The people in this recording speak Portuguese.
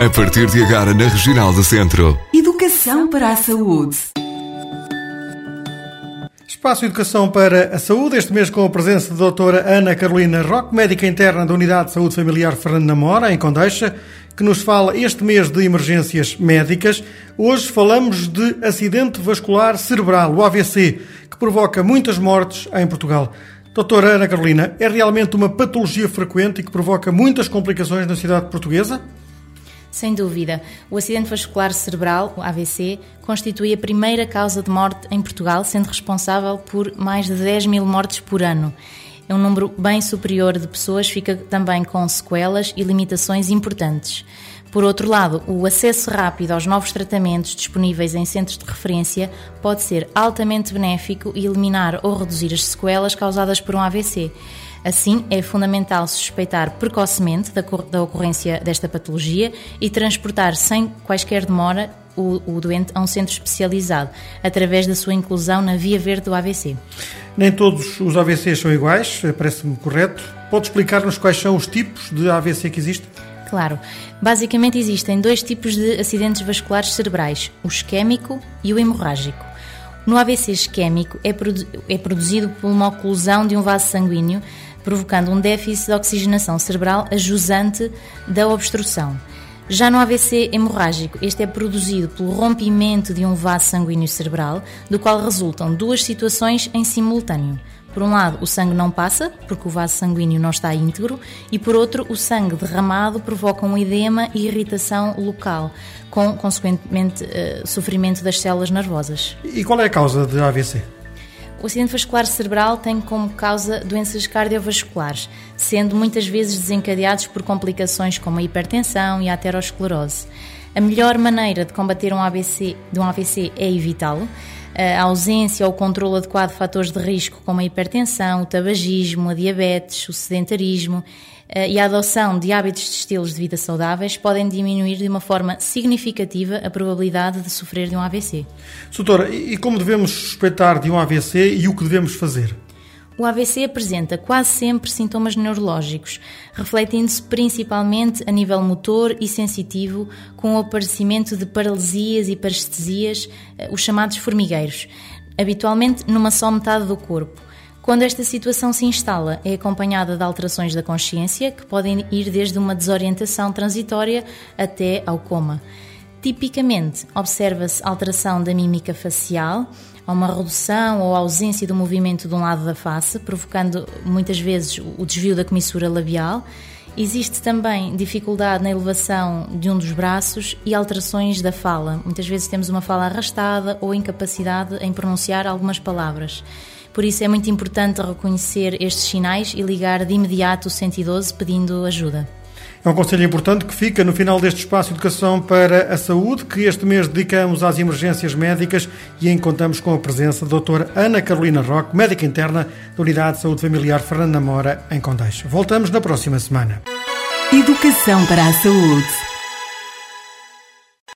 A partir de agora na Regional do Centro. Educação para a saúde. Espaço Educação para a Saúde, este mês com a presença da doutora Ana Carolina Roque, médica interna da Unidade de Saúde Familiar Fernando Namora, em Condeixa, que nos fala este mês de emergências médicas. Hoje falamos de acidente vascular cerebral, o AVC, que provoca muitas mortes em Portugal. Doutora Ana Carolina, é realmente uma patologia frequente e que provoca muitas complicações na sociedade portuguesa? Sem dúvida. O acidente vascular cerebral, o AVC, constitui a primeira causa de morte em Portugal, sendo responsável por mais de 10 mil mortes por ano. É um número bem superior de pessoas, fica também com sequelas e limitações importantes. Por outro lado, o acesso rápido aos novos tratamentos disponíveis em centros de referência pode ser altamente benéfico e eliminar ou reduzir as sequelas causadas por um AVC. Assim, é fundamental suspeitar precocemente da ocorrência desta patologia e transportar sem quaisquer demora o doente a um centro especializado, através da sua inclusão na via verde do AVC. Nem todos os AVCs são iguais, parece-me correto. Pode explicar-nos quais são os tipos de AVC que existem? Claro. Basicamente existem dois tipos de acidentes vasculares cerebrais, o isquémico e o hemorrágico. No AVC isquémico é produzido por uma oclusão de um vaso sanguíneo, provocando um déficit de oxigenação cerebral ajusante da obstrução. Já no AVC hemorrágico, este é produzido pelo rompimento de um vaso sanguíneo cerebral, do qual resultam duas situações em simultâneo. Por um lado, o sangue não passa, porque o vaso sanguíneo não está íntegro, e por outro, o sangue derramado provoca um edema e irritação local, com, consequentemente, sofrimento das células nervosas. E qual é a causa de AVC? O acidente vascular cerebral tem como causa doenças cardiovasculares, sendo muitas vezes desencadeados por complicações como a hipertensão e a aterosclerose. A melhor maneira de combater um AVC é evitá-lo. A ausência ou o controle adequado de fatores de risco como a hipertensão, o tabagismo, a diabetes, o sedentarismo e a adoção de hábitos de estilos de vida saudáveis podem diminuir de uma forma significativa a probabilidade de sofrer de um AVC. Doutora, e como devemos suspeitar de um AVC e o que devemos fazer? O AVC apresenta quase sempre sintomas neurológicos, refletindo-se principalmente a nível motor e sensitivo, com o aparecimento de paralisias e parestesias, os chamados formigueiros, habitualmente numa só metade do corpo. Quando esta situação se instala, é acompanhada de alterações da consciência, que podem ir desde uma desorientação transitória até ao coma. Tipicamente, observa-se alteração da mímica facial, uma redução ou ausência do movimento de um lado da face, provocando muitas vezes o desvio da comissura labial. Existe também dificuldade na elevação de um dos braços e alterações da fala. Muitas vezes temos uma fala arrastada ou incapacidade em pronunciar algumas palavras. Por isso é muito importante reconhecer estes sinais e ligar de imediato o 112 pedindo ajuda. É um conselho importante que fica no final deste Espaço de Educação para a Saúde, que este mês dedicamos às emergências médicas e em contamos com a presença da doutora Ana Carolina Roque, médica interna da Unidade de Saúde Familiar Fernando Namora, em Condeixa. Voltamos na próxima semana. Educação para a Saúde.